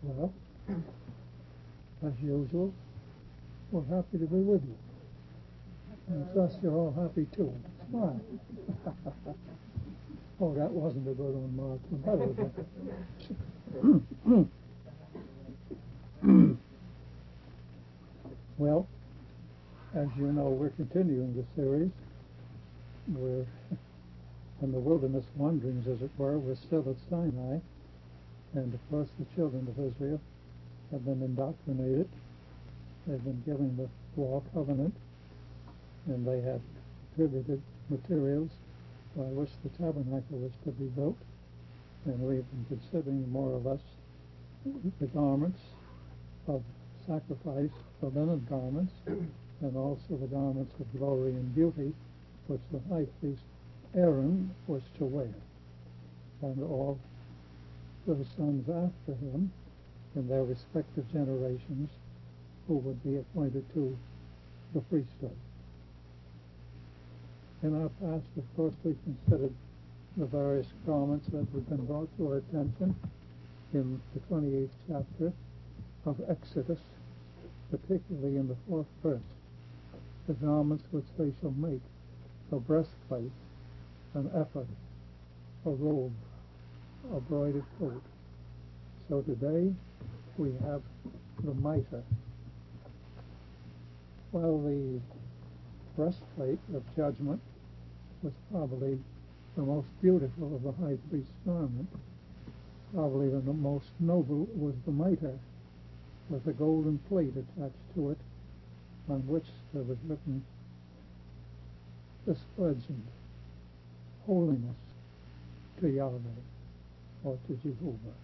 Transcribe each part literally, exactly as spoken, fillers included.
Well, as usual, we're happy to be with you. And thus you're all happy too. Smile. Oh, that wasn't a good one, Mark. You better admit it. Well, as you know, we're continuing the series. We're in the wilderness wanderings, as it were. We're still at Sinai. And, of course, the children of Israel have been indoctrinated. They've been given the law covenant, and they have contributed materials by which the tabernacle was to be built. And we've been considering more or less the garments of sacrifice, the linen garments, and also the garments of glory and beauty, which the high priest Aaron was to wear, and all the sons after him in their respective generations who would be appointed to the priesthood. In our past, of course, we considered the various garments that have been brought to our attention in the twenty-eighth chapter of Exodus, particularly in the fourth verse, the garments which they shall make, a breastplate, an ephod, a robe, a broidered coat. So today we have the mitre. While the breastplate of judgment was probably the most beautiful of the high priest's garment, probably the most noble was the mitre, with a golden plate attached to it, on which there was written this legend: holiness to Yahweh, or to Jehovah.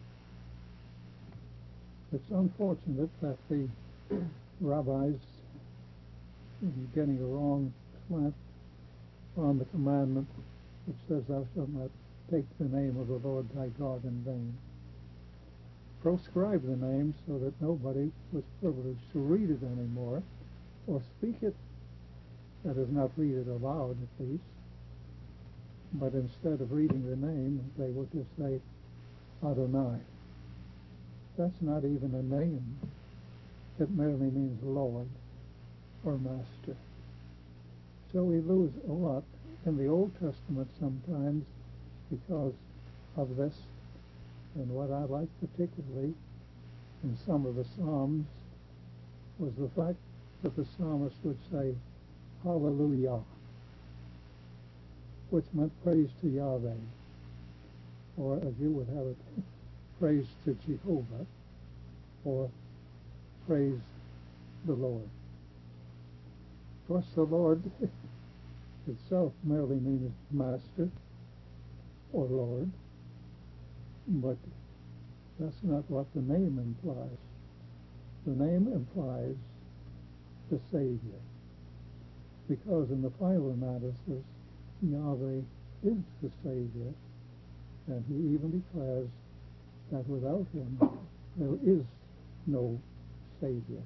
It's unfortunate that the rabbis are getting a wrong slant on the commandment which says, thou shalt not take the name of the Lord thy God in vain. Proscribe the name so that nobody was privileged to read it anymore, or speak it, that is, not read it aloud at least, but instead of reading the name, they would just say Adonai. That's not even a name. It merely means Lord or Master. So we lose a lot in the Old Testament sometimes because of this. And what I like particularly in some of the Psalms was the fact that the psalmist would say, Hallelujah, which meant praise to Yahweh, or as you would have it, praise to Jehovah, or praise the Lord. Of course, the Lord itself merely means Master or Lord, but that's not what the name implies. The name implies the Savior, because in the final analysis, Yahweh is the Savior, and he even declares that without him there is no Savior.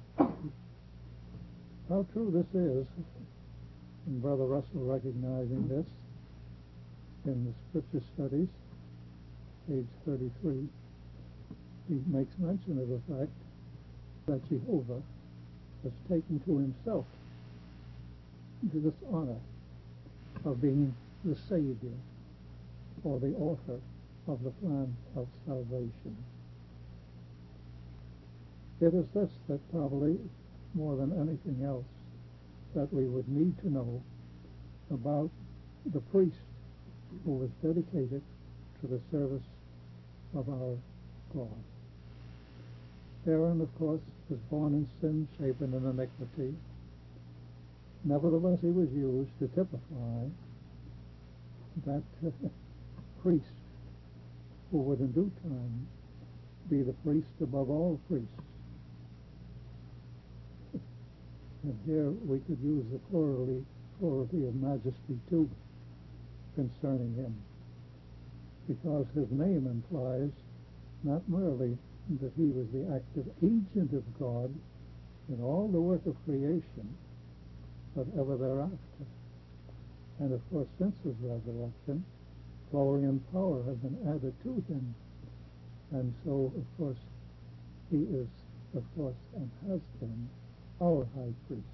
How true this is, and Brother Russell recognizing this in the Scripture Studies, page thirty-three, he makes mention of the fact that Jehovah has taken to himself this honor of being the Savior, or the author of the plan of salvation. It is this that probably, more than anything else, that we would need to know about the priest who was dedicated to the service of our God. Aaron, of course, was born in sin, shapen in iniquity. Nevertheless, he was used to typify that uh, priest who would in due time be the priest above all priests. And here we could use the plurality, plurality of majesty too concerning him, because his name implies not merely that he was the active agent of God in all the work of creation, but ever thereafter. And of course, since his resurrection, glory and power have been added to him. And so, of course, he is, of course, and has been our high priest.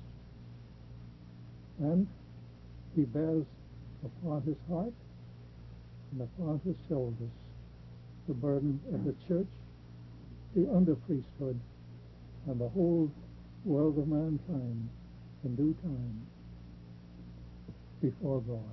And he bears upon his heart and upon his shoulders the burden of the church, the under priesthood, and the whole world of mankind in due time before God.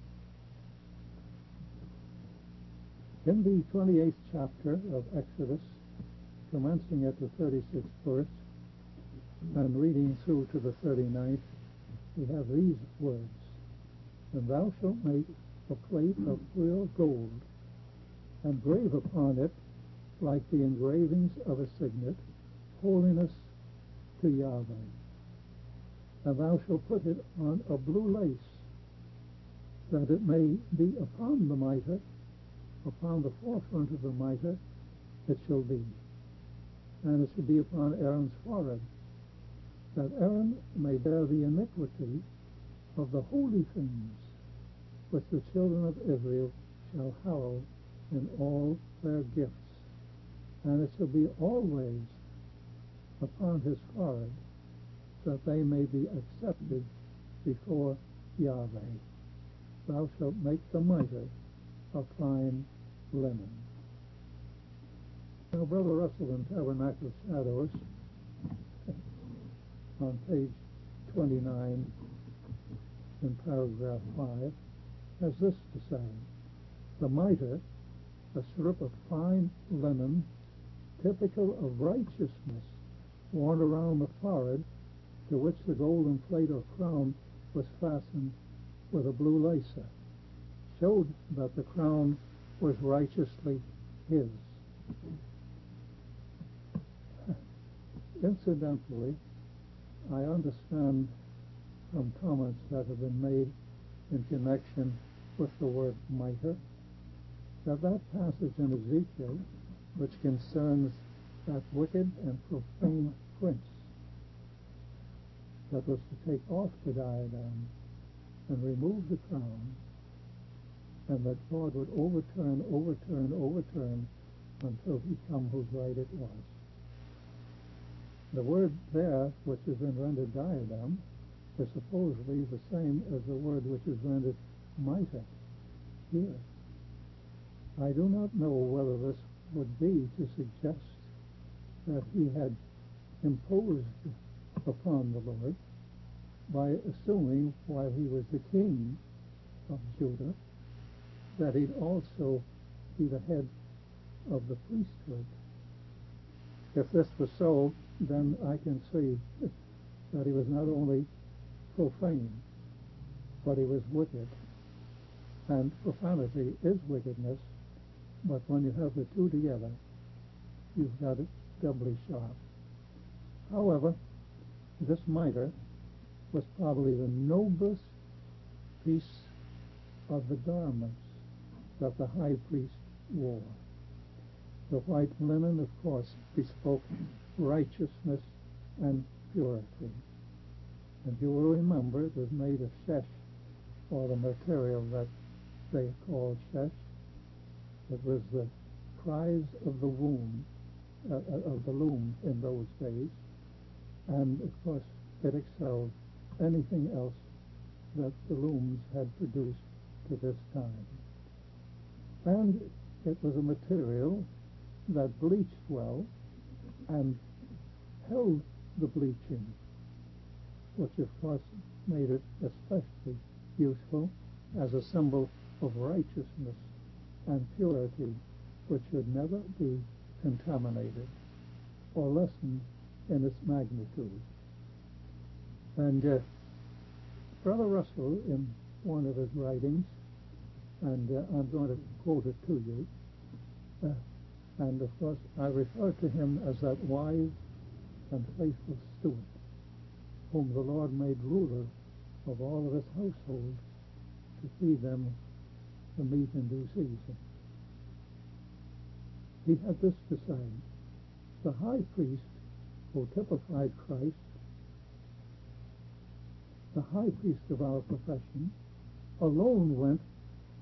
In the twenty-eighth chapter of Exodus, commencing at the thirty-sixth verse and reading through to the thirty-ninth, we have these words: "And thou shalt make a plate of pure gold, and grave upon it, like the engravings of a signet, holiness to Yahweh. And thou shalt put it on a blue lace, that it may be upon the mitre, upon the forefront of the mitre it shall be. And it shall be upon Aaron's forehead, that Aaron may bear the iniquity of the holy things which the children of Israel shall hallow in all their gifts. And it shall be always upon his forehead, that they may be accepted before Yahweh. Thou shalt make the mitre of fine linen." Now, Brother Russell in Tabernacle Shadows, on page twenty-nine, in paragraph five, has this to say: "The mitre, a strip of fine linen, typical of righteousness, worn around the forehead, to which the golden plate or crown was fastened with a blue lacer, showed that the crown was righteously his." Incidentally, I understand from comments that have been made in connection with the word mitre, that that passage in Ezekiel, which concerns that wicked and profane prince that was to take off the diadem and remove the crown, and that God would overturn, overturn, overturn until he come whose right it was. The word there, which is been rendered diadem, is supposedly the same as the word which is rendered mitre here. I do not know whether this would be to suggest that he had imposed upon the Lord by assuming, while he was the king of Judah, that he'd also be the head of the priesthood. If this was so, then I can see that he was not only profane, but he was wicked. And profanity is wickedness, but when you have the two together, you've got it doubly sharp. However, this mitre was probably the noblest piece of the garments that the high priest wore. The white linen, of course, bespoke righteousness and purity. And you will remember it was made of shesh, or the material that they called shesh. It was the cries of the womb, uh, of the loom in those days, and of course it excelled anything else that the looms had produced to this time. And it was a material that bleached well and held the bleaching, which of course made it especially useful as a symbol of righteousness and purity, which should never be contaminated or lessened in its magnitude. And uh, Brother Russell, in one of his writings, and uh, I'm going to quote it to you, uh, and of course I refer to him as that wise and faithful steward whom the Lord made ruler of all of his household to feed them the meat in due season. He had this to say: the high priest, who typified Christ, the high priest of our profession, alone went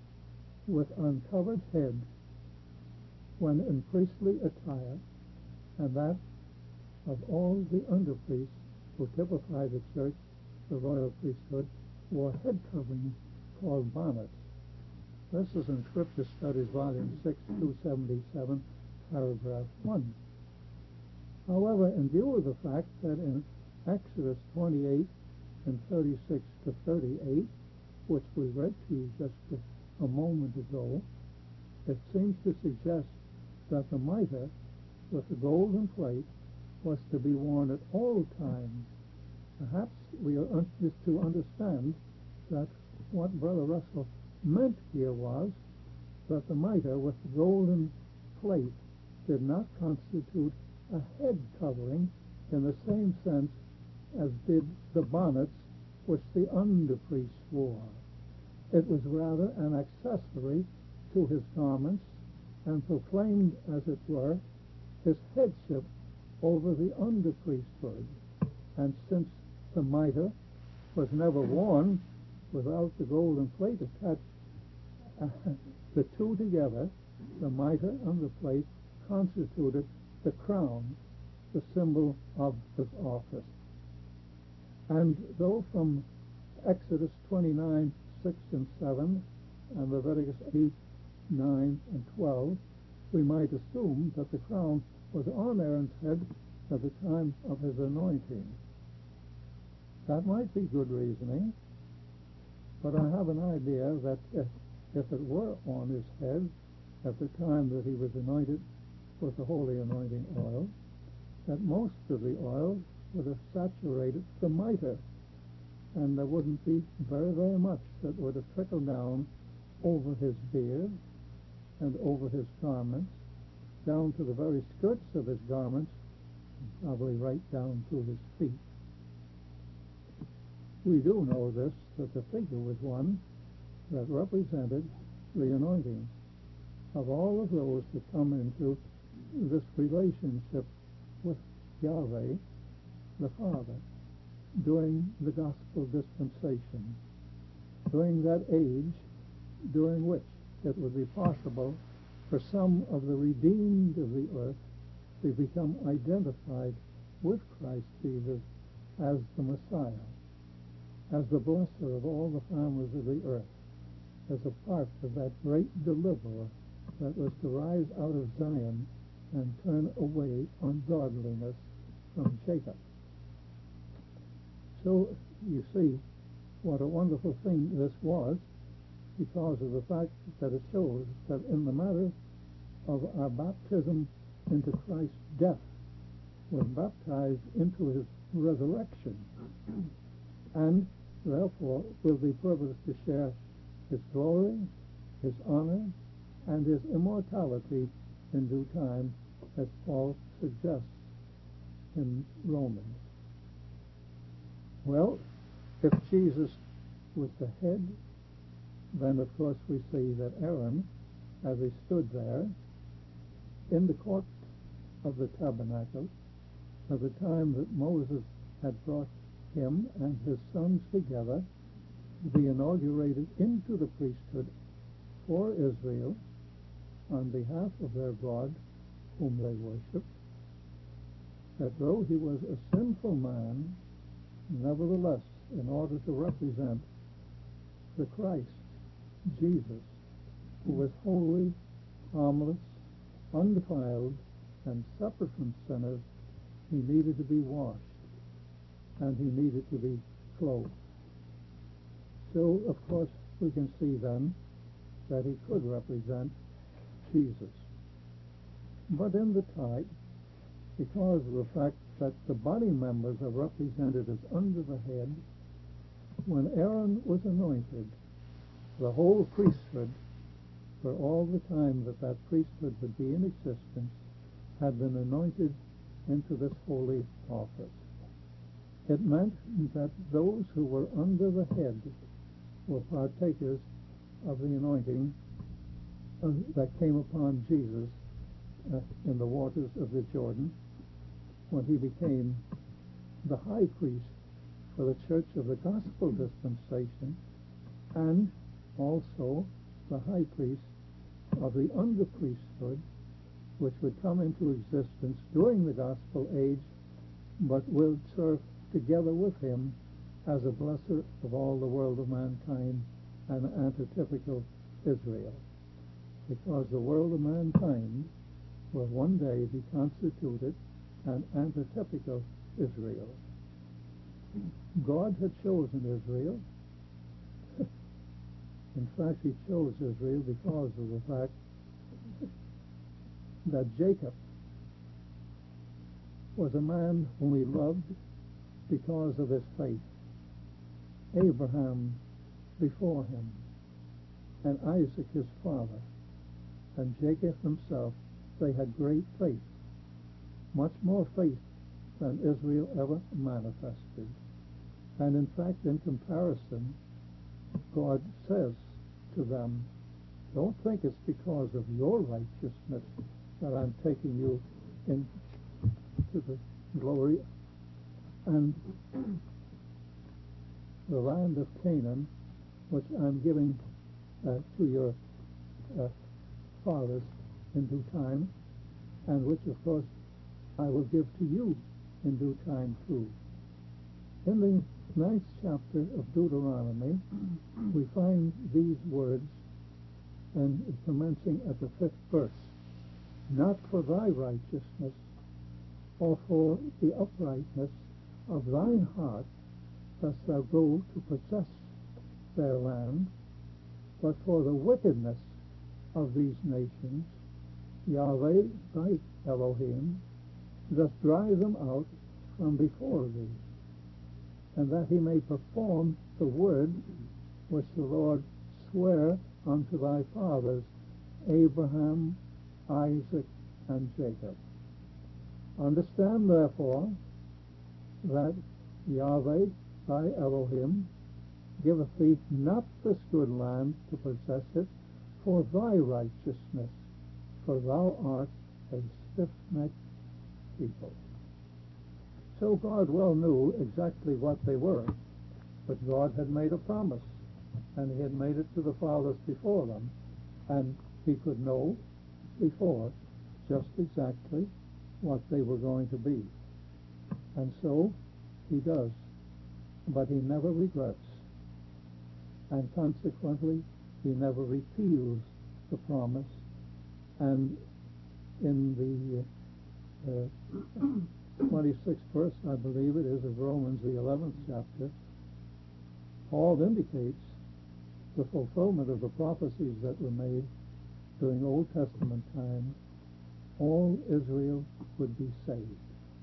with uncovered head when in priestly attire and that of all the underpriests who typify the church, the royal priesthood, wore head coverings called bonnets. This is in Scripture Studies, Volume six, two seventy-seven, paragraph one. However, in view of the fact that in Exodus twenty-eight and thirty-six to thirty-eight, which we read to you just a, a moment ago, it seems to suggest that the mitre with the golden plate was to be worn at all times. Perhaps we are un- just to understand that what Brother Russell meant here was that the mitre with the golden plate did not constitute a head covering in the same sense as did the bonnets which the underpriests wore. It was rather an accessory to his garments and proclaimed, as it were, his headship over the underpriesthood. And since the mitre was never worn without the golden plate attached, uh, the two together, the mitre and the plate, constituted the crown, the symbol of his office. And though from Exodus twenty-nine, six and seven, and Leviticus eight, nine, and twelve, we might assume that the crown was on Aaron's head at the time of his anointing. That might be good reasoning, but I have an idea that if, if it were on his head at the time that he was anointed with the holy anointing oil, that most of the oil would have saturated the mitre, and there wouldn't be very, very much that would have trickled down over his beard and over his garments, down to the very skirts of his garments, and probably right down to his feet. We do know this, that the figure was one that represented the anointing of all of those that come into this relationship with Yahweh, the Father, during the gospel dispensation, during that age during which it would be possible for some of the redeemed of the earth to become identified with Christ Jesus as the Messiah, as the blesser of all the families of the earth, as a part of that great deliverer that was to rise out of Zion and turn away ungodliness from Jacob. So you see what a wonderful thing this was, because of the fact that it shows that in the matter of our baptism into Christ's death, we're baptized into his resurrection, and therefore will be privileged to share his glory, his honor, and his immortality in due time, as Paul suggests in Romans. Well, if Jesus was the head, then of course we see that Aaron, as he stood there in the court of the tabernacle, at the time that Moses had brought him and his sons together to be inaugurated into the priesthood for Israel on behalf of their God whom they worshipped, that though he was a sinful man, nevertheless, in order to represent the Christ, Jesus, who was holy, harmless, undefiled, and separate from sinners, he needed to be washed, and he needed to be clothed. So, of course, we can see then that he could represent Jesus. But in the type, because of the fact that the body members are represented as under the head, when Aaron was anointed, the whole priesthood, for all the time that that priesthood would be in existence, had been anointed into this holy office. It meant that those who were under the head were partakers of the anointing uh, that came upon Jesus uh, in the waters of the Jordan when he became the high priest for the church of the gospel dispensation, and also the high priest of the under priesthood which would come into existence during the gospel age, but will serve together with him as a blesser of all the world of mankind and antitypical Israel, because the world of mankind will one day be constituted an antitypical Israel. God had chosen Israel. In fact, he chose Israel because of the fact that Jacob was a man whom he loved because of his faith. Abraham before him, and Isaac his father, and Jacob himself, they had great faith, much more faith than Israel ever manifested. And in fact, in comparison, God says to them, don't think it's because of your righteousness that I'm taking you into the glory and the land of Canaan, which I'm giving uh, to your uh, fathers in due time, and which, of course, I will give to you in due time too. In the ninth chapter of Deuteronomy, we find these words, and commencing at the fifth verse, not for thy righteousness, or for the uprightness of thine heart dost thou go to possess their land, but for the wickedness of these nations, Yahweh thy Elohim doth drive them out from before thee, and that he may perform the word which the Lord sware unto thy fathers, Abraham, Isaac, and Jacob. Understand, therefore, that Yahweh thy Elohim giveth thee not this good land to possess it for thy righteousness, for thou art a stiff-necked people. So God well knew exactly what they were, but God had made a promise, and he had made it to the fathers before them, and he could know before just exactly what they were going to be. And so he does, but he never regrets, and consequently he never repeals the promise. And in the uh, twenty-sixth verse, I believe it is, of Romans, the eleventh chapter, Paul indicates the fulfillment of the prophecies that were made during Old Testament times. All Israel would be saved.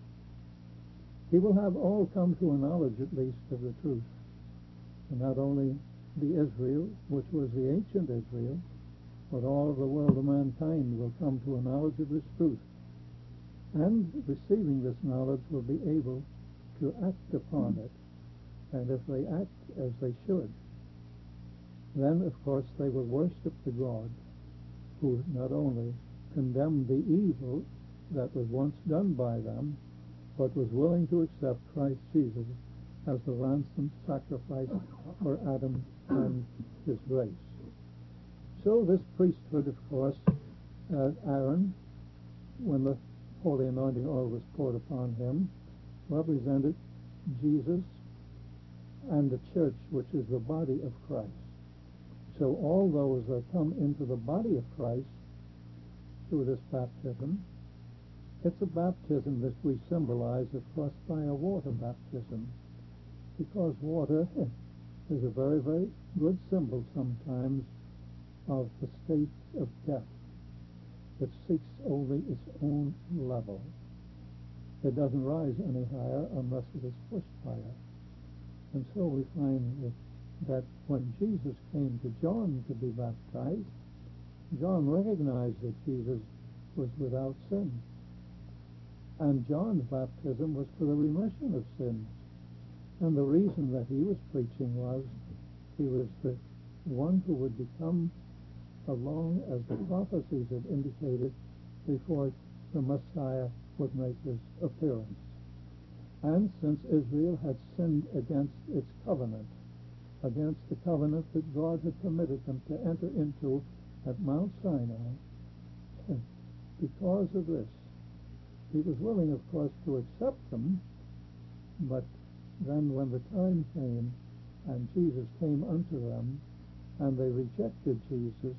He will have all come to a knowledge, at least, of the truth. And not only the Israel, which was the ancient Israel, but all of the world of mankind will come to a knowledge of this truth. And receiving this knowledge will be able to act upon it. And if they act as they should, then, of course, they will worship the God who not only condemned the evil that was once done by them, but was willing to accept Christ Jesus as the ransom sacrifice for Adam and his race. So this priesthood, of course, uh, Aaron, when the holy anointing oil was poured upon him, represented Jesus and the church, which is the body of Christ. So all those that come into the body of Christ through this baptism, it's a baptism that we symbolize, of course, by a water baptism, because water is a very, very good symbol sometimes of the state of death. It seeks only its own level. It doesn't rise any higher unless it is pushed higher. And so we find that, that when Jesus came to John to be baptized, John recognized that Jesus was without sin. And John's baptism was for the remission of sins. And the reason that he was preaching was he was the one who would become, along as the prophecies had indicated, before the Messiah would make his appearance. And since Israel had sinned against its covenant, against the covenant that God had permitted them to enter into at Mount Sinai, because of this. He was willing, of course, to accept them, but then when the time came and Jesus came unto them and they rejected Jesus,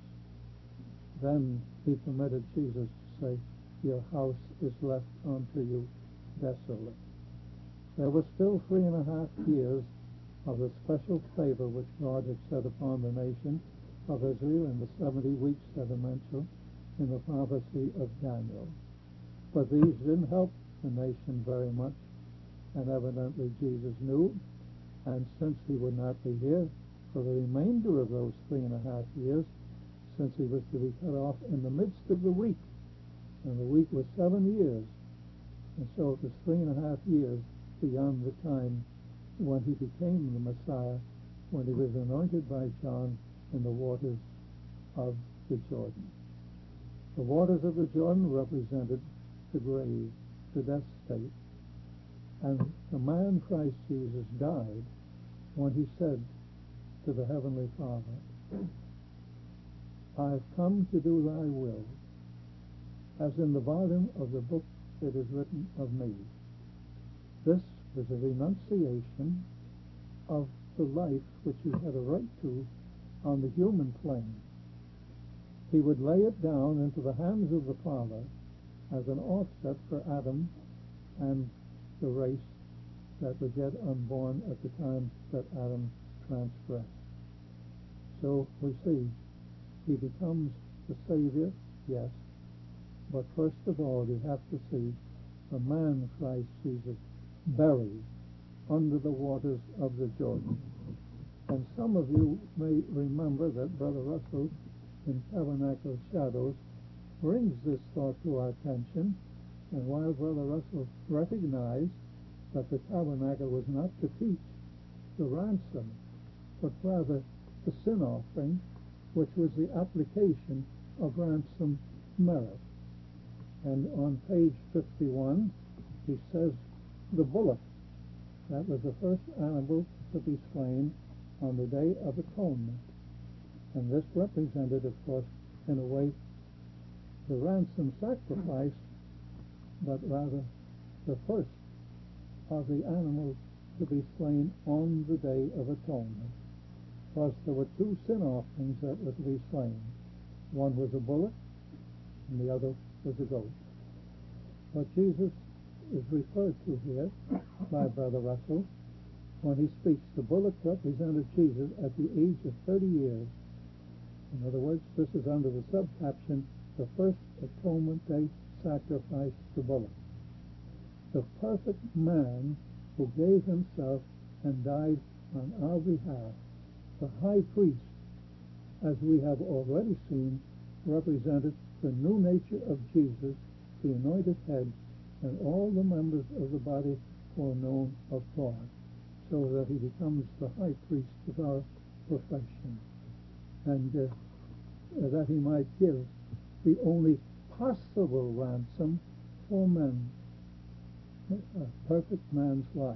then he permitted Jesus to say, your house is left unto you desolate. There was still three and a half years of the special favor which God had set upon the nation of Israel in the seventy weeks that are mentioned in the prophecy of Daniel. But these didn't help the nation very much, and evidently Jesus knew, and since he would not be here for the remainder of those three and a half years, since he was to be cut off in the midst of the week, and the week was seven years, and so it was three and a half years beyond the time when he became the Messiah, when he was anointed by John in the waters of the Jordan. The waters of the Jordan represented the grave, the death state, and the man Christ Jesus died when he said to the Heavenly Father, I have come to do thy will, as in the volume of the book it is written of me. This was a renunciation of the life which he had a right to on the human plane. He would lay it down into the hands of the Father as an offset for Adam and the race that was yet unborn at the time that Adam transgressed. So we see he becomes the Savior, yes, but first of all we have to see the man Christ Jesus buried under the waters of the Jordan. And some of you may remember that Brother Russell in Tabernacle Shadows brings this thought to our attention, and while Brother Russell recognized that the tabernacle was not to teach the ransom, but rather the sin offering, which was the application of ransom merit. And on page fifty-one, he says, the bullock, that was the first animal to be slain on the Day of Atonement. And this represented, of course, in a way, the ransom sacrifice, but rather the first of the animals to be slain on the Day of Atonement. Because there were two sin offerings that were to be slain. One was a bullock, and the other was a goat. But Jesus is referred to here by Brother Russell when he speaks. The bullock represented Jesus at the age of thirty years. In other words, this is under the subcaption, the first atonement day sacrifice, the bullock. The perfect man who gave himself and died on our behalf, the high priest, as we have already seen, represented the new nature of Jesus, the anointed head, and all the members of the body foreknown of God, so that he becomes the high priest of our profession, and uh, that he might give the only possible ransom for men, a perfect man's life.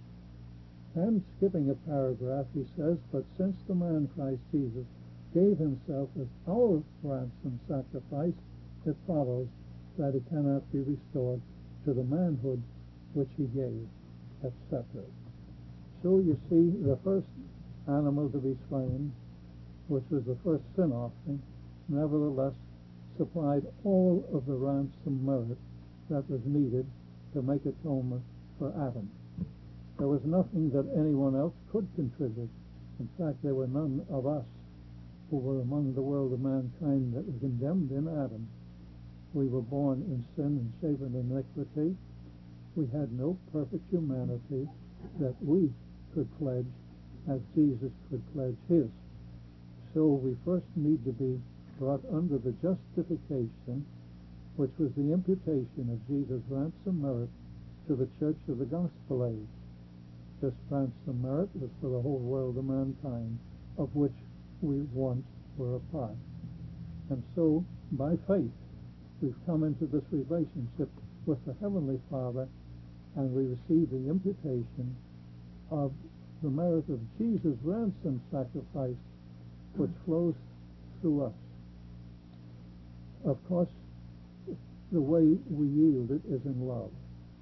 And skipping a paragraph, he says, but since the man Christ Jesus gave himself as our ransom sacrifice, it follows that he cannot be restored to the manhood which he gave, et cetera. So you see, the first animal to be slain, which was the first sin offering, nevertheless supplied all of the ransom merit that was needed to make atonement for Adam. There was nothing that anyone else could contribute. In fact, there were none of us who were among the world of mankind that were condemned in Adam. We were born in sin and shapen in iniquity. We had no perfect humanity that we could pledge as Jesus could pledge his. So we first need to be brought under the justification, which was the imputation of Jesus' ransom merit to the church of the gospel age. This ransom merit was for the whole world of mankind, of which we once were a part. And so, by faith, we've come into this relationship with the Heavenly Father, and we receive the imputation of the merit of Jesus' ransom sacrifice, which flows through us. Of course, the way we yield it is in love.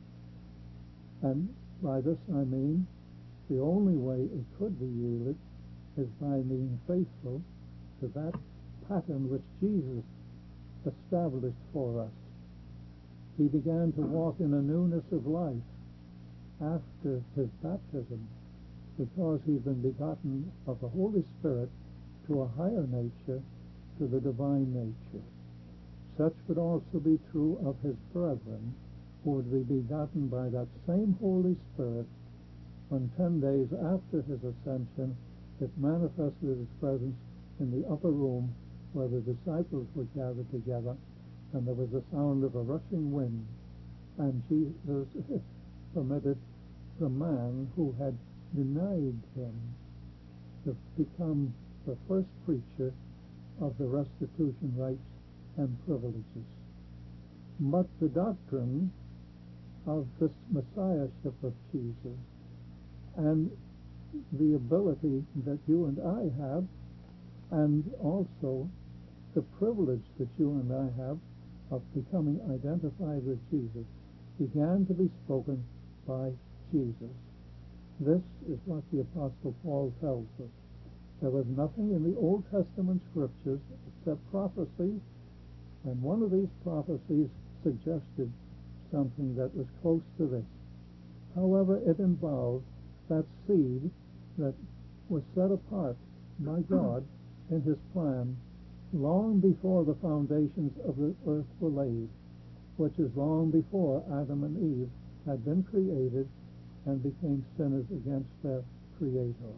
And by this I mean the only way it could be yielded is by being faithful to that pattern which Jesus established for us. He began to walk in a newness of life after his baptism because he'd been begotten of the Holy Spirit to a higher nature, to the divine nature. Such would also be true of his brethren, who would be begotten by that same Holy Spirit when ten days after his ascension it manifested its presence in the upper room where the disciples were gathered together, and there was the sound of a rushing wind, and Jesus permitted the man who had denied him to become the first preacher of the restitution rights and privileges. But the doctrine of this messiahship of Jesus and the ability that you and I have, and also the privilege that you and I have of becoming identified with Jesus, began to be spoken by Jesus. This is what the Apostle Paul tells us. There was nothing in the Old Testament scriptures except prophecies, and one of these prophecies suggested something that was close to this. However, it involved that seed that was set apart by God in his plan long before the foundations of the earth were laid, which is long before Adam and Eve had been created and became sinners against their Creator.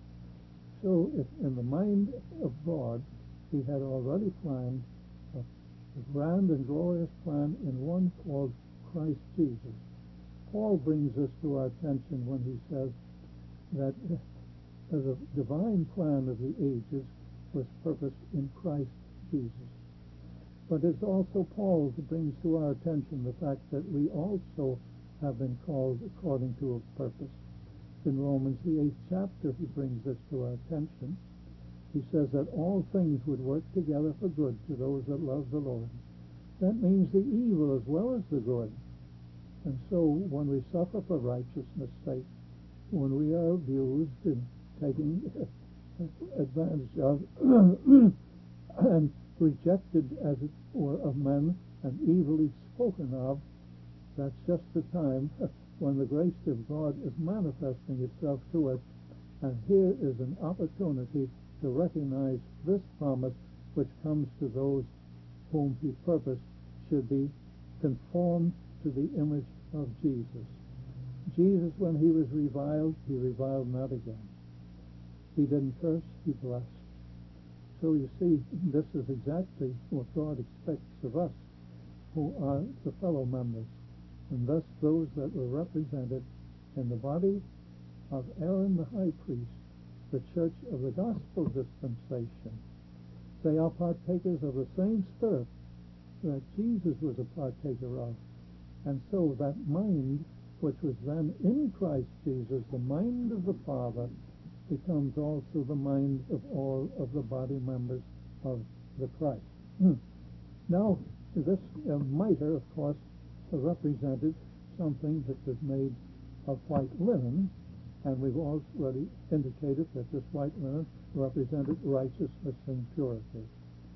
So if in the mind of God he had already planned a, a grand and glorious plan in one called Christ Jesus. Paul brings this to our attention when he says that the divine plan of the ages was purposed in Christ Jesus. But it's also Paul who brings to our attention the fact that we also have been called according to a purpose. In Romans, the eighth chapter, he brings this to our attention. He says that all things would work together for good to those that love the Lord. That means the evil as well as the good. And so when we suffer for righteousness' sake, when we are abused and taken advantage of and rejected, as it were, of men and evilly spoken of, that's just the time when the grace of God is manifesting itself to us. And here is an opportunity to recognize this promise which comes to those whom he purposed should be conformed to the image of Jesus. Jesus, when he was reviled, he reviled not again. He didn't curse, he blessed. So you see, this is exactly what God expects of us, who are the fellow members, and thus those that were represented in the body of Aaron the high priest, the church of the gospel dispensation. They are partakers of the same spirit that Jesus was a partaker of. And so that mind, which was then in Christ Jesus, the mind of the Father, becomes also the mind of all of the body members of the Christ. Hmm. Now, this uh, mitre, of course, represented something that was made of white linen, and we've already indicated that this white linen represented righteousness and purity.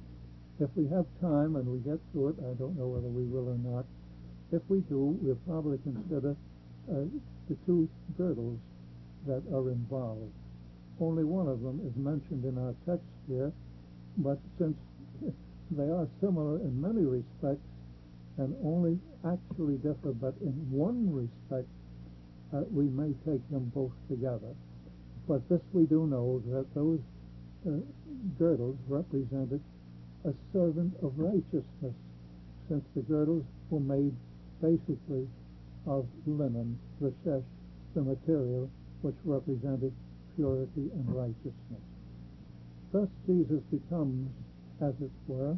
If we have time and we get through it, I don't know whether we will or not. If we do, we'll probably consider uh, the two girdles that are involved. Only one of them is mentioned in our text here, but since they are similar in many respects and only actually differ but in one respect, uh, we may take them both together. But this we do know, that those uh, girdles represented a servant of righteousness, since the girdles were made basically of linen, the shesh, the material which represented purity and righteousness. Thus Jesus becomes, as it were,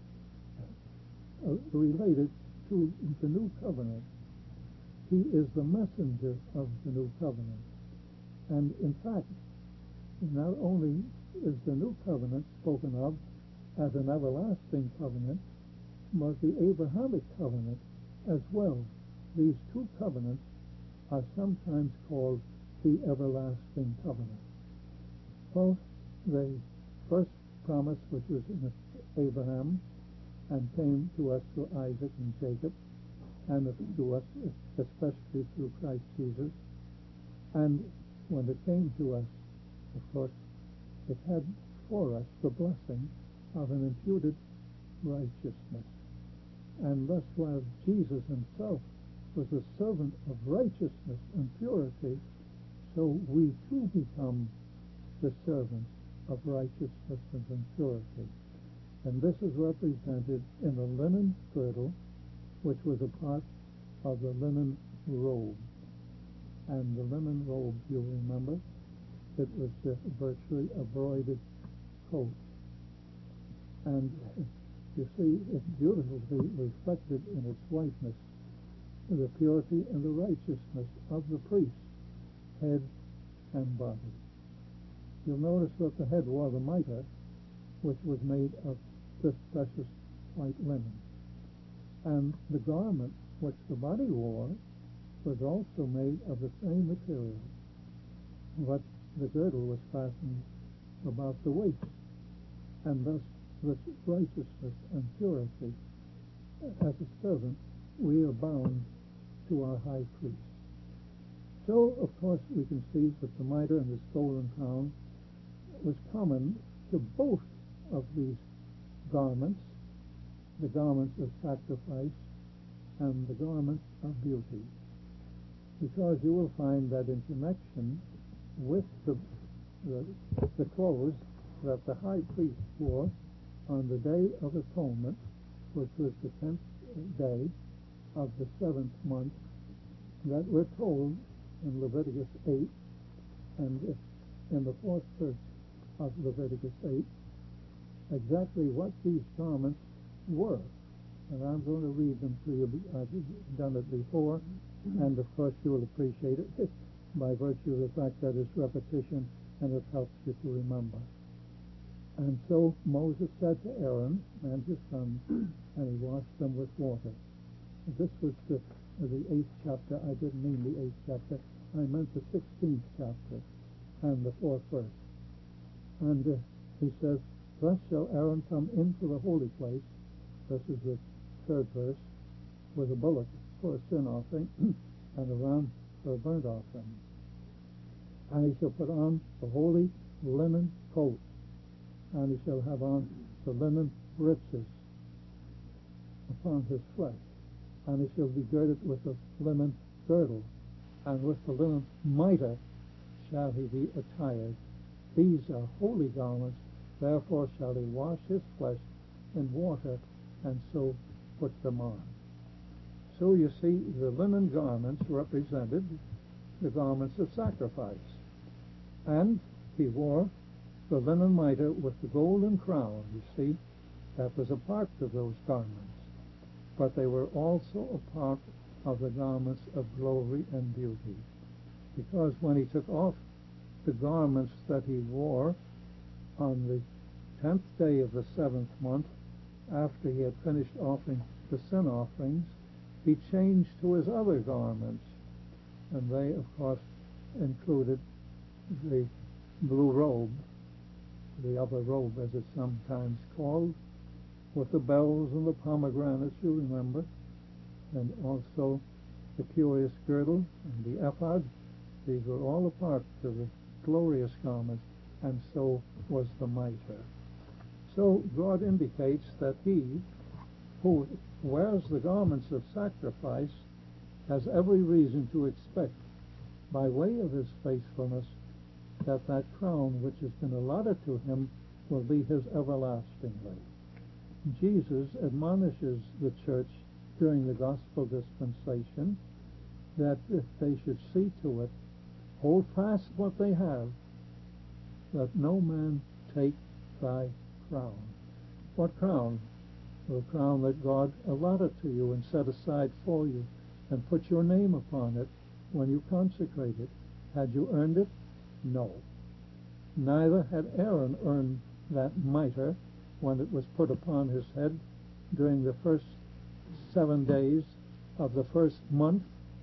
uh, related to the new covenant. He is the messenger of the new covenant. And in fact, not only is the new covenant spoken of as an everlasting covenant, was the Abrahamic covenant as well. These two covenants are sometimes called the everlasting covenant. Well, the first promise, which was in Abraham and came to us through Isaac and Jacob, and to us especially through Christ Jesus. And when it came to us, of course, it had for us the blessing of an imputed righteousness. And thus, while Jesus himself was a servant of righteousness and purity, so we too become the servants of righteousness and purity. And this is represented in the linen girdle, which was a part of the linen robe. And the linen robe, you'll remember, it was uh, virtually a broidered coat. And you see, it's beautifully reflected in its whiteness, the purity and the righteousness of the priest, head and body. You'll notice that the head wore the mitre, which was made of this precious white linen. And the garment which the body wore was also made of the same material, but the girdle was fastened about the waist, and thus this righteousness and purity. As a servant, we are bound to our high priest. So, of course, we can see that the mitre and this golden crown was common to both of these garments, the garments of sacrifice and the garments of beauty. Because you will find that in connection with the, the, the clothes that the high priest wore on the Day of Atonement, which was the tenth day of the seventh month, that we're told in Leviticus eight and in the fourth verse of Leviticus eight exactly what these garments were. And I'm going to read them to you. I've done it before, and of course you will appreciate it by virtue of the fact that it's repetition and it helps you to remember. And so Moses said to Aaron and his sons, and he washed them with water. This was the, the eighth chapter. I didn't mean the eighth chapter. I meant the sixteenth chapter and the fourth verse. And uh, he says, thus shall Aaron come into the holy place, this is the third verse, with a bullock for a sin offering and a ram for a burnt offering. And he shall put on the holy linen coat, and he shall have on the linen breeches upon his flesh, and he shall be girded with a linen girdle, and with the linen mitre shall he be attired. These are holy garments, therefore shall he wash his flesh in water, and so put them on. So you see, the linen garments represented the garments of sacrifice. And he wore the linen mitre with the golden crown, you see. That was a part of those garments. But they were also a part of the garments of glory and beauty. Because when he took off the garments that he wore on the tenth day of the seventh month, after he had finished offering the sin offerings, he changed to his other garments. And they, of course, included the blue robe, the upper robe as it's sometimes called, with the bells and the pomegranates, you remember, and also the curious girdle and the ephod. These were all a part of the glorious garments, and so was the mitre. So God indicates that he who wears the garments of sacrifice has every reason to expect, by way of his faithfulness, that that crown which has been allotted to him will be his everlastingly. Jesus admonishes the church during the gospel dispensation that if they should see to it, hold fast what they have, that no man take thy crown. What crown? The crown that God allotted to you and set aside for you and put your name upon it when you consecrate it. Had you earned it? No. Neither had Aaron earned that mitre when it was put upon his head, during the first seven days of the first month?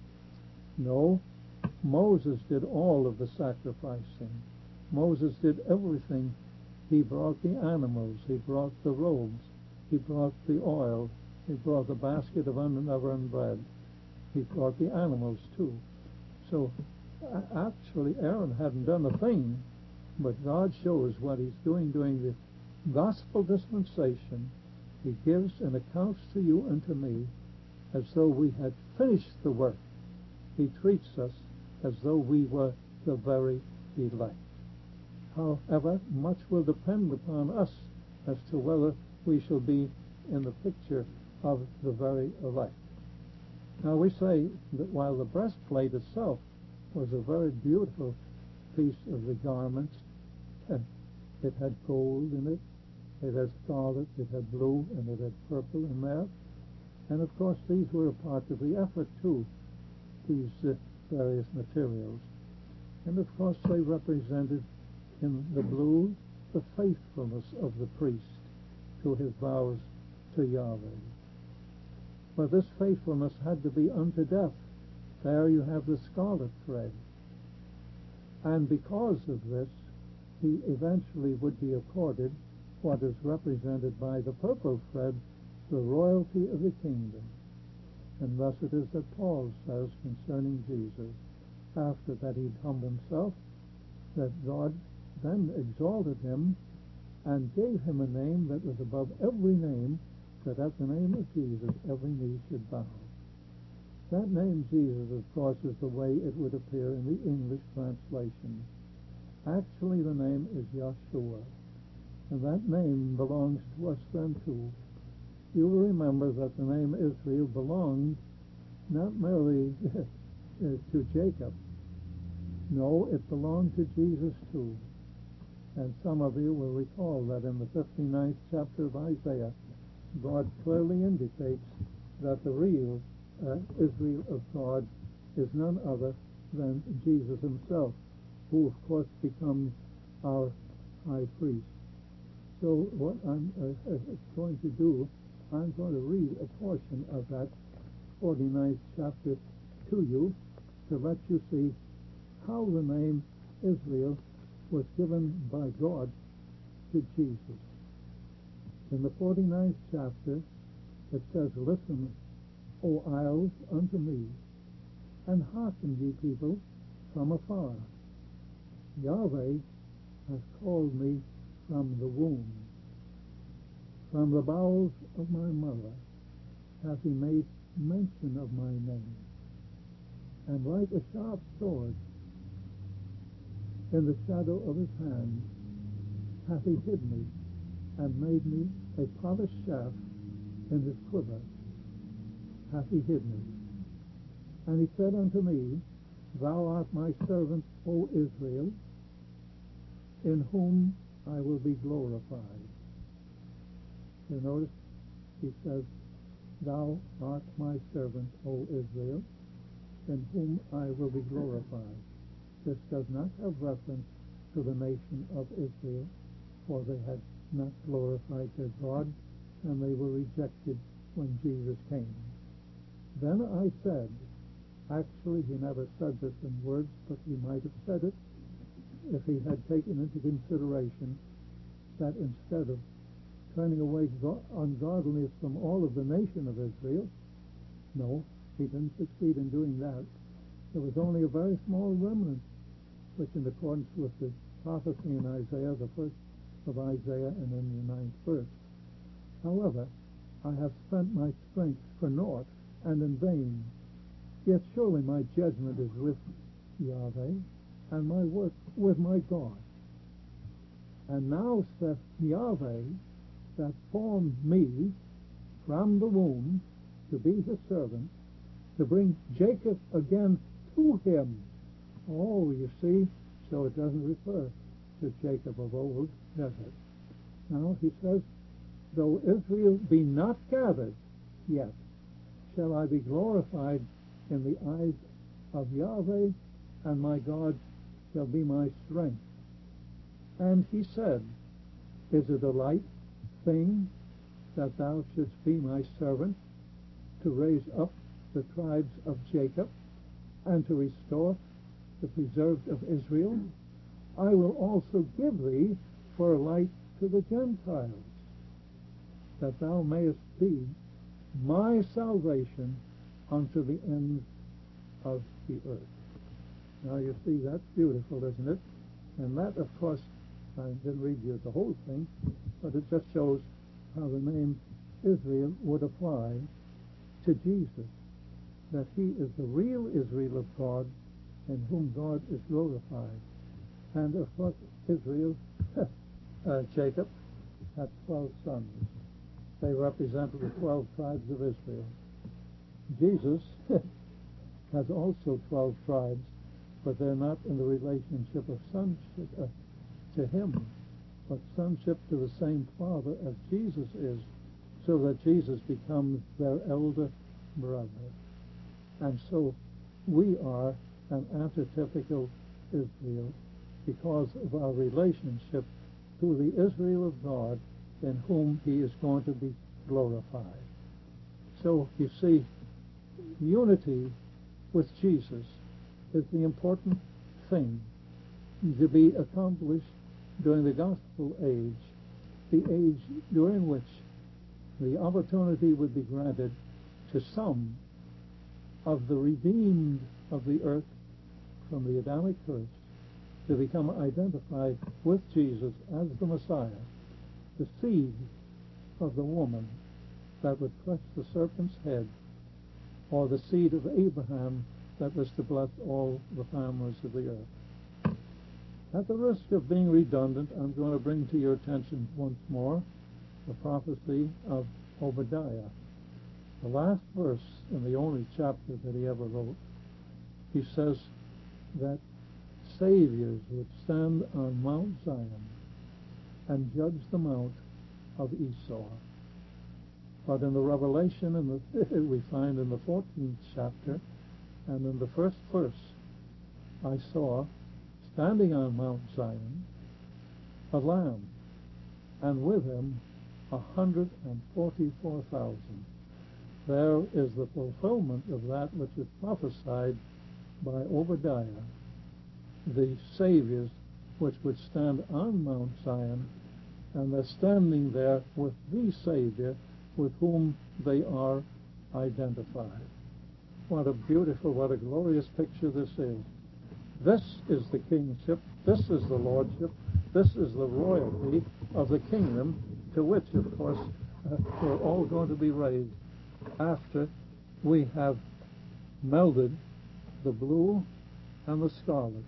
No. Moses did all of the sacrificing. Moses did everything. He brought the animals. He brought the robes. He brought the oil. He brought the basket of unleavened bread. He brought the animals too. So actually Aaron hadn't done a thing, but God shows what he's doing during the gospel dispensation. He gives and accounts to you and to me as though we had finished the work. He treats us as though we were the very elect. However, much will depend upon us as to whether we shall be in the picture of the very elect. Now we say that while the breastplate itself was a very beautiful piece of the garments, it had gold in it, it had scarlet, it had blue, and it had purple in there. And of course these were a part of the effort too, these uh, various materials. And of course they represented in the blue the faithfulness of the priest to his vows to Yahweh. But this faithfulness had to be unto death. There you have the scarlet thread. And because of this, he eventually would be accorded what is represented by the purple thread, the royalty of the kingdom. And thus it is that Paul says concerning Jesus, after that he'd humbled himself, that God then exalted him and gave him a name that was above every name, that at the name of Jesus every knee should bow. That name Jesus, of course, is the way it would appear in the English translation. Actually, the name is Yeshua, and that name belongs to us then too. You will remember that the name Israel belonged not merely to Jacob. No, it belonged to Jesus too. And some of you will recall that in the fifty-ninth chapter of Isaiah, God clearly indicates that the real uh, Israel of God is none other than Jesus himself, who of course becomes our high priest. So what I'm uh, going to do, I'm going to read a portion of that forty-ninth chapter to you to let you see how the name Israel was given by God to Jesus. In the forty-ninth chapter, it says, "Listen, O isles, unto me, and hearken, ye people, from afar. Yahweh has called me from the womb. From the bowels of my mother hath he made mention of my name. And like a sharp sword in the shadow of his hand hath he hid me, and made me a polished shaft in his quiver hath he hid me. And he said unto me, Thou art my servant, O Israel, in whom I will be glorified." You notice he says, "Thou art my servant, O Israel, in whom I will be glorified." This does not have reference to the nation of Israel, for they had not glorified their God, and they were rejected when Jesus came. Then I said, actually he never said this in words, but he might have said it if he had taken into consideration that instead of turning away ungodliness from all of the nation of Israel, no, he didn't succeed in doing that. There was only a very small remnant, which in accordance with the prophecy in Isaiah, the first of Isaiah and in the ninth verse. However, I have spent my strength for naught and in vain. Yet surely my judgment is with Yahweh, and my work with my God. And now saith Yahweh, that formed me from the womb to be his servant, to bring Jacob again to him. Oh, you see, so it doesn't refer to Jacob of old, does it? Now he says, though Israel be not gathered yet, shall I be glorified in the eyes of Yahweh, and my God shall be my strength. And he said, is it a light thing that thou shouldst be my servant to raise up the tribes of Jacob and to restore the preserved of Israel. I will also give thee for a light to the Gentiles, that thou mayest be my salvation unto the ends of the earth. Now you see, that's beautiful, isn't it? And that, of course, I didn't read you the whole thing, but it just shows how the name Israel would apply to Jesus, that he is the real Israel of God, in whom God is glorified. And of course, Israel, uh, Jacob, had twelve sons. They represented the twelve tribes of Israel. Jesus has also twelve tribes, but they're not in the relationship of sonship uh, to him, but sonship to the same Father as Jesus is, so that Jesus becomes their elder brother. And so we are an antitypical Israel because of our relationship to the Israel of God in whom he is going to be glorified. So you see, unity with Jesus is the important thing to be accomplished during the gospel age, the age during which the opportunity would be granted to some of the redeemed of the earth from the Adamic curse to become identified with Jesus as the Messiah, the seed of the woman that would crush the serpent's head, or the seed of Abraham that was to bless all the families of the earth. At the risk of being redundant, I'm going to bring to your attention once more the prophecy of Obadiah. The last verse in the only chapter that he ever wrote, he says that saviors would stand on Mount Zion and judge the mount of Esau. But in the Revelation in the, we find in the fourteenth chapter and in the first verse, I saw standing on Mount Zion a lamb, and with him a hundred and forty-four thousand. There is the fulfillment of that which is prophesied by Obadiah, the saviors which would stand on Mount Zion, and they're standing there with the Savior with whom they are identified. What a beautiful, what a glorious picture this is. This is the kingship, this is the lordship, this is the royalty of the kingdom to which, of course, uh, we're all going to be raised after we have melded the blue and the scarlet,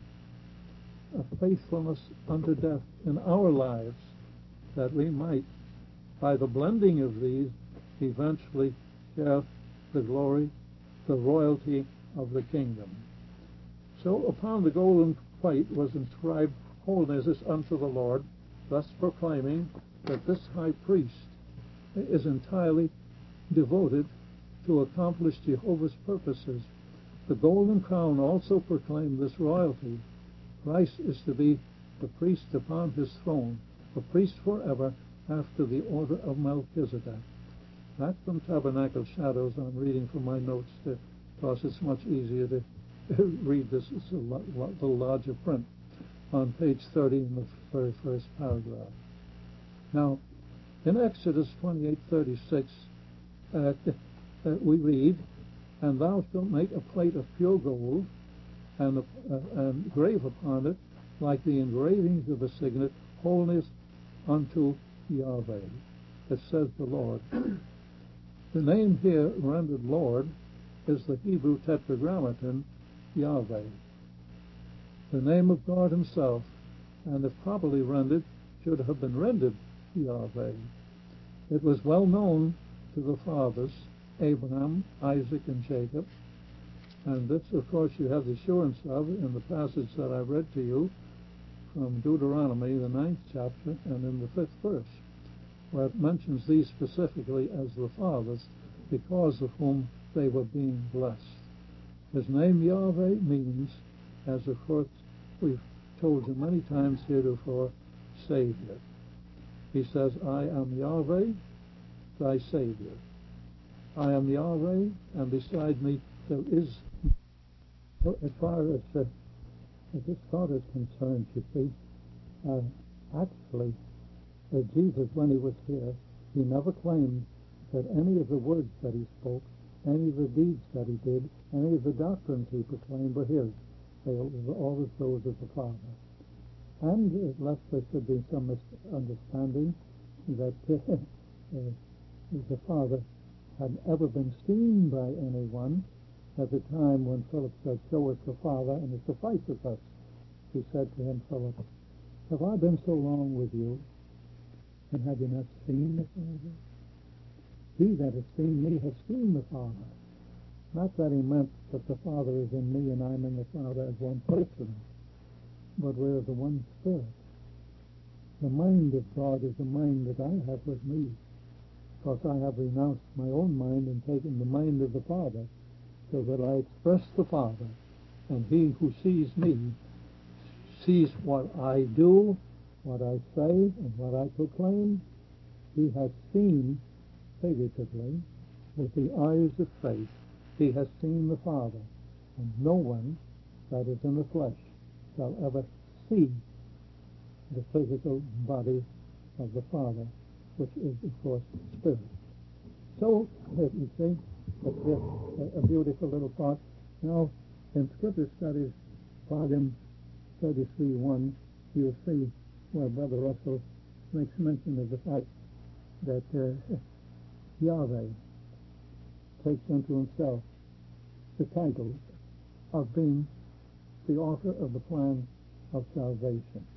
a faithfulness unto death in our lives, that we might, by the blending of these, eventually share the glory, the royalty of the kingdom. So upon the golden plate was inscribed, "Holiness is unto the Lord," thus proclaiming that this high priest is entirely devoted to accomplish Jehovah's purposes. The golden crown also proclaimed this royalty. Christ is to be the priest upon his throne, a priest forever after the order of Melchizedek. That's from Tabernacle Shadows. I'm reading from my notes to, because it's much easier to read this. It's a little larger print on page thirty in the very first paragraph. Now, in Exodus twenty-eight thirty-six, uh, uh, we read, "And thou shalt make a plate of pure gold, and, uh, and engrave upon it, like the engravings of a signet, holiness unto Yahweh." It says the Lord. The name here rendered Lord is the Hebrew tetragrammaton Yahweh, the name of God himself, and if properly rendered, should have been rendered Yahweh. It was well known to the fathers, Abraham, Isaac, and Jacob, and this, of course, you have the assurance of in the passage that I read to you from Deuteronomy, the ninth chapter, and in the fifth verse, where it mentions these specifically as the fathers, because of whom they were being blessed. His name Yahweh means, as of course we've told you many times heretofore, Savior. He says, "I am Yahweh, thy Savior. I am Yahweh, and beside me there is. Well, as far as, uh, as this thought is concerned, you see, uh, actually, uh, Jesus, when he was here, he never claimed that any of the words that he spoke, any of the deeds that he did, any of the doctrines he proclaimed were his. They were always those of the Father. And uh, lest there should be some misunderstanding that uh, uh, the Father had ever been seen by anyone, at the time when Philip said, "Show us the Father, and it suffices us," he said to him, "Philip, have I been so long with you, and have you not seen the Father? He that has seen me has seen the Father." Not that he meant that the Father is in me and I'm in the Father as one person, but we're the one Spirit. The mind of God is the mind that I have with me, because I have renounced my own mind and taken the mind of the Father, so that I express the Father, and he who sees me sees what I do, what I say, and what I proclaim. He has seen, figuratively, with the eyes of faith. He has seen the Father, and no one that is in the flesh shall ever see the physical body of the Father, which is, of course, Spirit. So, you see, it's a beautiful little thought. Now, in Scripture Studies, volume thirty-three one, you'll see where Brother Russell makes mention of the fact that uh, Yahweh takes into himself the title of being the author of the plan of salvation.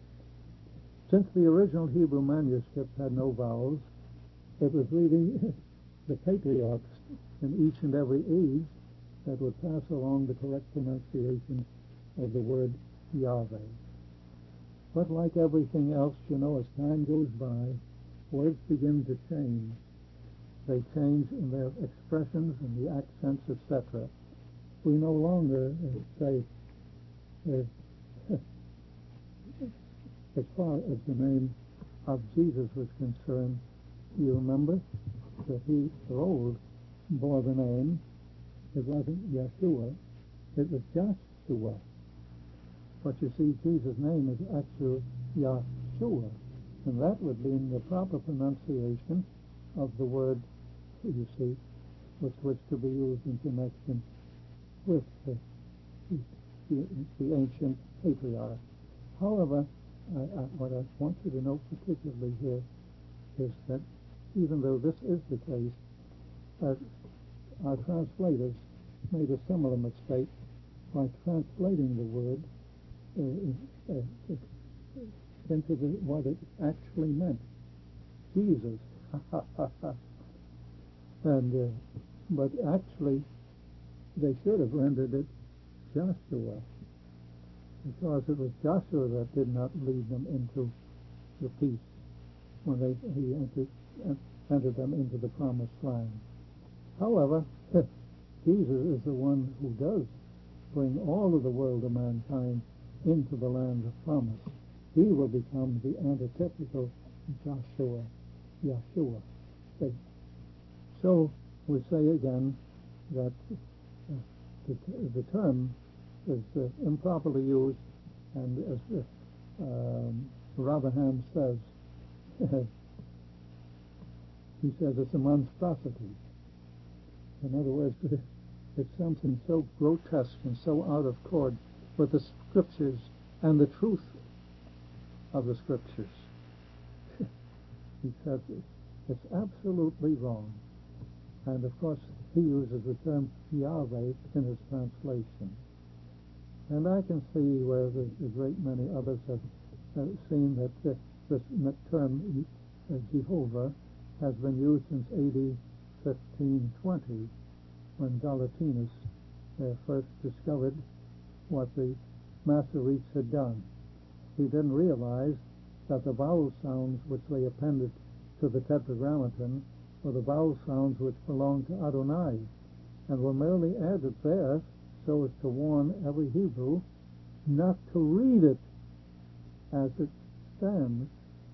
Since the original Hebrew manuscripts had no vowels, it was really the patriarchs in each and every age that would pass along the correct pronunciation of the word Yahweh. But like everything else, you know, as time goes by, words begin to change. They change in their expressions and the accents, et cetera. We no longer uh, say, uh, as far as the name of Jesus was concerned, you remember that he, of old, bore the name, it wasn't Yeshua, it was Joshua. But you see, Jesus' name is actually Yahshua, and that would mean the proper pronunciation of the word, you see, which was to be used in connection with the, the, the ancient patriarch. However, I, I, what I want you to note particularly here is that even though this is the case, our, our translators made a similar mistake by translating the word uh, uh, into the, what it actually meant, Jesus. and uh, but actually, they should have rendered it Joshua, because it was Joshua that did not lead them into the peace when they, he entered, entered them into the promised land. However, Jesus is the one who does bring all of the world of mankind into the land of promise. He will become the antitypical Joshua, Yeshua. So we say again that uh, the, the term is uh, improperly used, and as uh, um, Rotherham says, he says it's a monstrosity. In other words, it's something so grotesque and so out of accord with the Scriptures and the truth of the Scriptures. He says it's absolutely wrong. And of course, he uses the term Yahweh in his translation. And I can see where the, a great many others have uh, seen that uh, this term uh, Jehovah has been used since A D fifteen twenty, when Galatinus uh, first discovered what the Masoretes had done. He didn't realize that the vowel sounds which they appended to the Tetragrammaton were the vowel sounds which belonged to Adonai, and were merely added there so as to warn every Hebrew not to read it as it stands,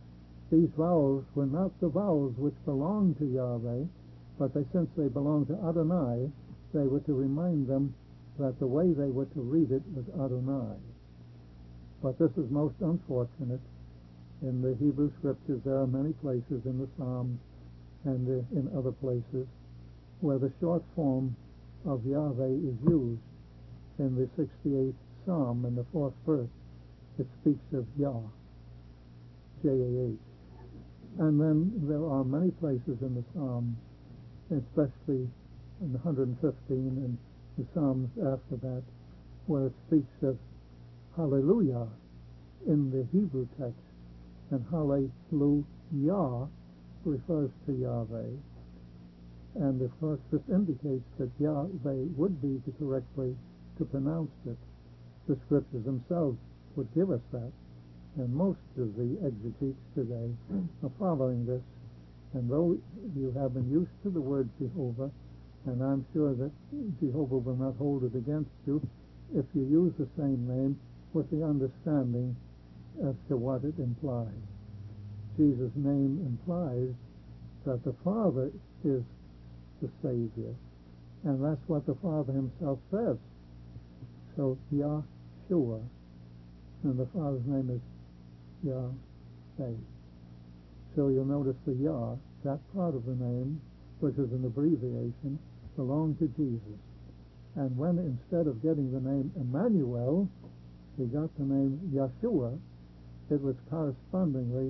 these vowels were not the vowels which belonged to Yahweh, but they, since they belonged to Adonai, they were to remind them that the way they were to read it was Adonai. But this is most unfortunate. In the Hebrew Scriptures, there are many places in the Psalms and uh, in other places where the short form of Yahweh is used. In the sixty-eighth Psalm, in the fourth verse, it speaks of Yah, J A H. And then there are many places in the Psalms, especially in the one hundred fifteen and the Psalms after that, where it speaks of Hallelujah in the Hebrew text, and Hallelujah refers to Yahweh. And of course this indicates that Yahweh would be the correct way to pronounce it. The Scriptures themselves would give us that, and most of the exegetes today are following this. And though you have been used to the word Jehovah, and I'm sure that Jehovah will not hold it against you if you use the same name with the understanding as to what it implies. Jesus' name implies that the Father is the Savior, and that's what the Father himself says. So Yahshua, and the Father's name is Yahweh. So you'll notice the Yah, that part of the name, which is an abbreviation, belonged to Jesus. And when instead of getting the name Emmanuel, he got the name Yeshua, it was correspondingly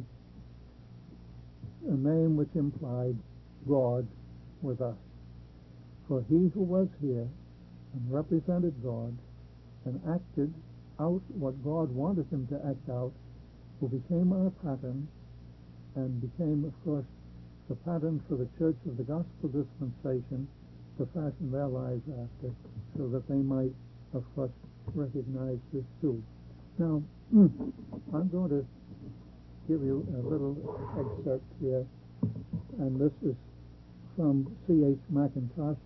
a name which implied God with us. For he who was here and represented God and acted out what God wanted him to act out, who became our pattern and became, of course, the pattern for the Church of the Gospel Dispensation to fashion their lives after, so that they might, of course, recognize this too. Now, I'm going to give you a little excerpt here, and this is from C H Mackintosh.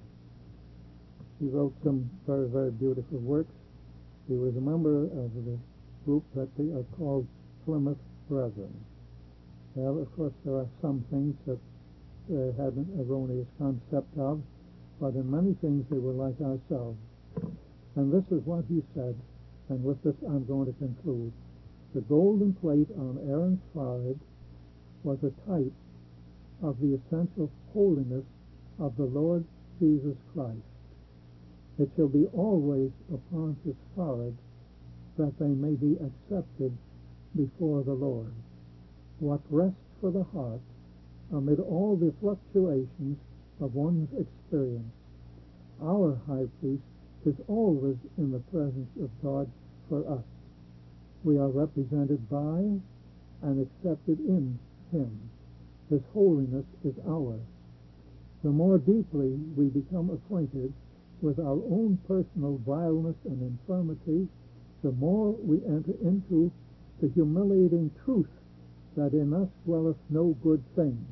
He wrote some very, very beautiful works. He was a member of the group that they are called Plymouth Brethren. Well, of course, there are some things that they had an erroneous concept of, but in many things they were like ourselves. And this is what he said, and with this I'm going to conclude. The golden plate on Aaron's forehead was a type of the essential holiness of the Lord Jesus Christ. It shall be always upon his forehead, that they may be accepted before the Lord. What rest for the heart amid all the fluctuations of one's experience. Our high priest is always in the presence of God for us. We are represented by and accepted in him. His holiness is ours. The more deeply we become acquainted with our own personal vileness and infirmity, the more we enter into the humiliating truth that in us dwelleth no good thing.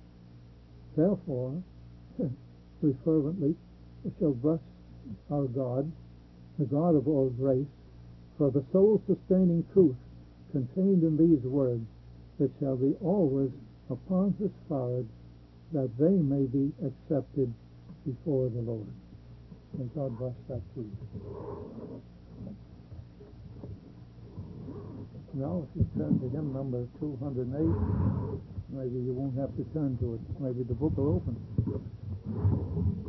Therefore, we fervently shall bless our God, the God of all grace, for the soul-sustaining truth contained in these words, it shall be always upon his forehead, that they may be accepted before the Lord. May God bless that truth. Now, if you turn to hymn number two hundred eight, maybe you won't have to turn to it. Maybe the book will open.